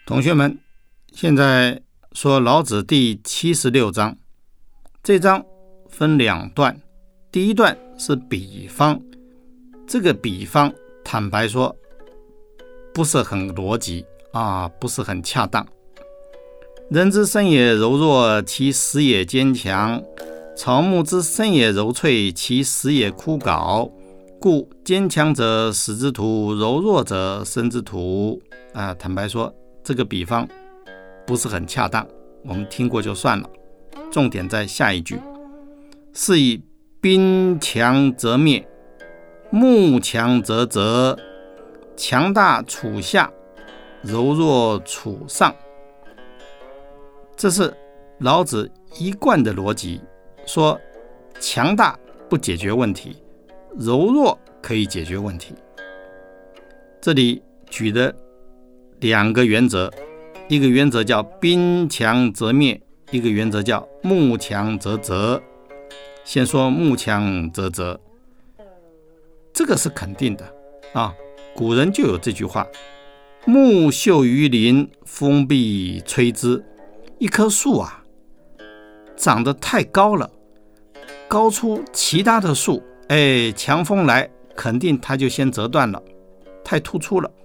同学们，现在说老子第76章，这章分两段，第一段是比方，这个比方坦白说不是很逻辑不是很恰当。人之生也柔弱，其实也坚强；草木之生也柔脆，其实也枯槁。故坚强者死之徒，柔弱者生之徒。坦白说，这个比方不是很恰当，我们听过就算了。重点在下一句：是以兵强则灭，木强则折。强大处下，柔弱处上。这是老子一贯的逻辑，说强大不解决问题，柔弱可以解决问题。这里举的两个原则，一个原则叫兵强则灭，一个原则叫木强则折。先说木强则折，这个是肯定的古人就有这句话：木秀于林，风必摧之。一棵树长得太高了，高出其他的树，强风来肯定它就先折断了，太突出了。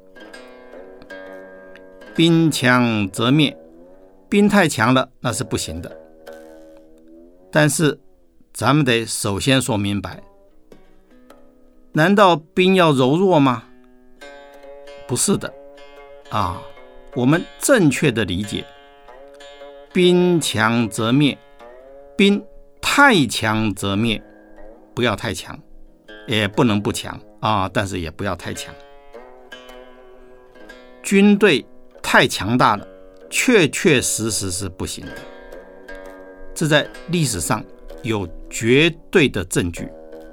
兵强则灭，兵太强了那是不行的。但是咱们得首先说明白，难道兵要柔弱吗？不是的我们正确的理解，兵强则灭，兵太强则灭，不要太强，也不能不强但是也不要太强。军队太强大了，确确实实是不行的，这在历史上有绝对的证据。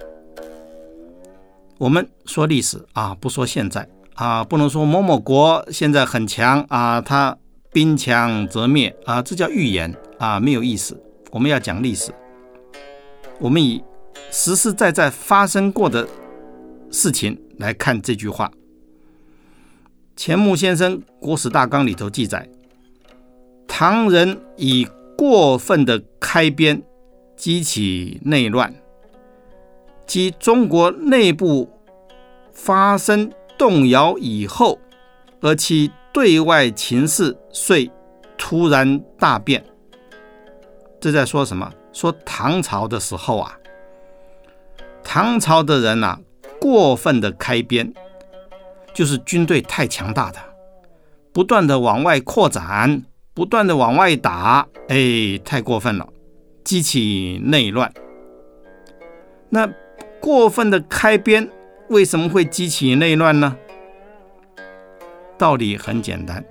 我们说历史不说现在不能说某某国现在很强他兵强则灭这叫预言没有意思。我们要讲历史，我们以实实在在发生过的事情来看这句话。钱穆先生《国史大纲》里头记载，唐人以过分的开边激起内乱，即中国内部发生动摇以后，而其对外情势遂突然大变。这在说什么？说唐朝的时候唐朝的人过分的开边，就是军队太强大的，不断的往外扩展，不断的往外打，太过分了，激起内乱。那过分的开边为什么会激起内乱呢？道理很简单，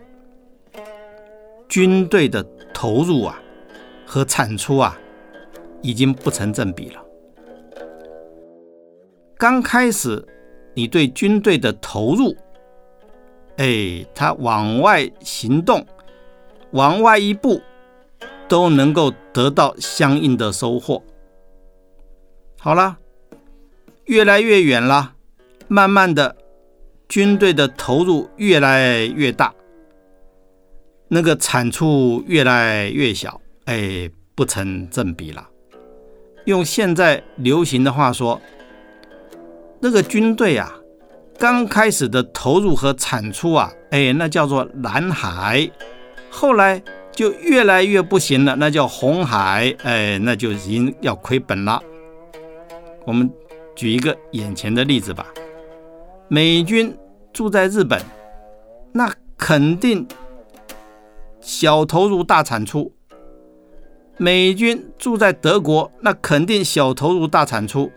军队的投入和产出已经不成正比了。刚开始你对军队的投入，他往外行动，往外一步都能够得到相应的收获。好了，越来越远了，慢慢的军队的投入越来越大，那个产出越来越小，不成正比了。用现在流行的话说，那个军队刚开始的投入和产出那叫做蓝海，后来就越来越不行了，那叫红海，那就已经要亏本了。我们举一个眼前的例子吧，美军住在日本，那肯定小投入大产出；美军住在德国，那肯定小投入大产出。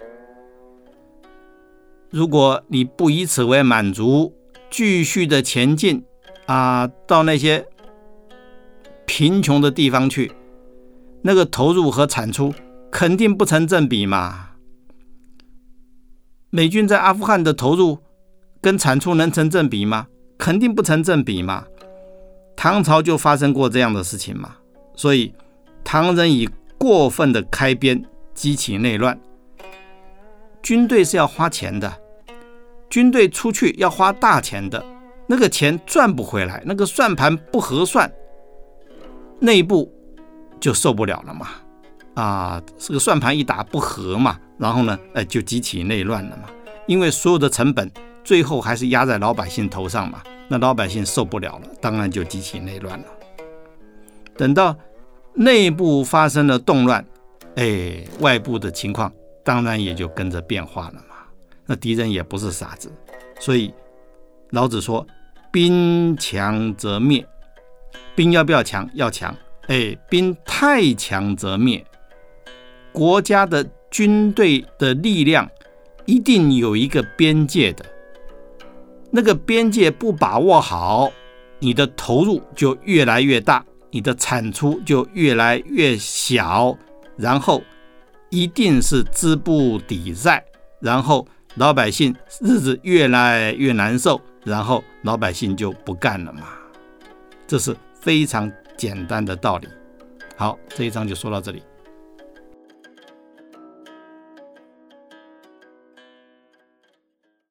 如果你不以此为满足，继续的前进到那些贫穷的地方去，那个投入和产出肯定不成正比嘛。美军在阿富汗的投入跟产出能成正比吗？肯定不成正比嘛。唐朝就发生过这样的事情嘛。所以唐人以过分的开边激起内乱。军队是要花钱的，军队出去要花大钱的， 那个钱赚不回来，那个算盘不合算，内部就受不了了嘛。这个算盘一打不合嘛，然后呢，就激起内乱了嘛。因为所有的成本最后还是压在老百姓头上嘛，那老百姓受不了了，当然就激起内乱了。等到内部发生了动乱，外部的情况当然也就跟着变化了嘛。那敌人也不是傻子，所以老子说兵强则灭。兵要不要强？要强。兵太强则灭。国家的军队的力量一定有一个边界的，那个边界不把握好，你的投入就越来越大，你的产出就越来越小，然后一定是资不抵债，然后老百姓日子越来越难受，然后老百姓就不干了嘛。这是非常简单的道理。好，这一章就说到这里。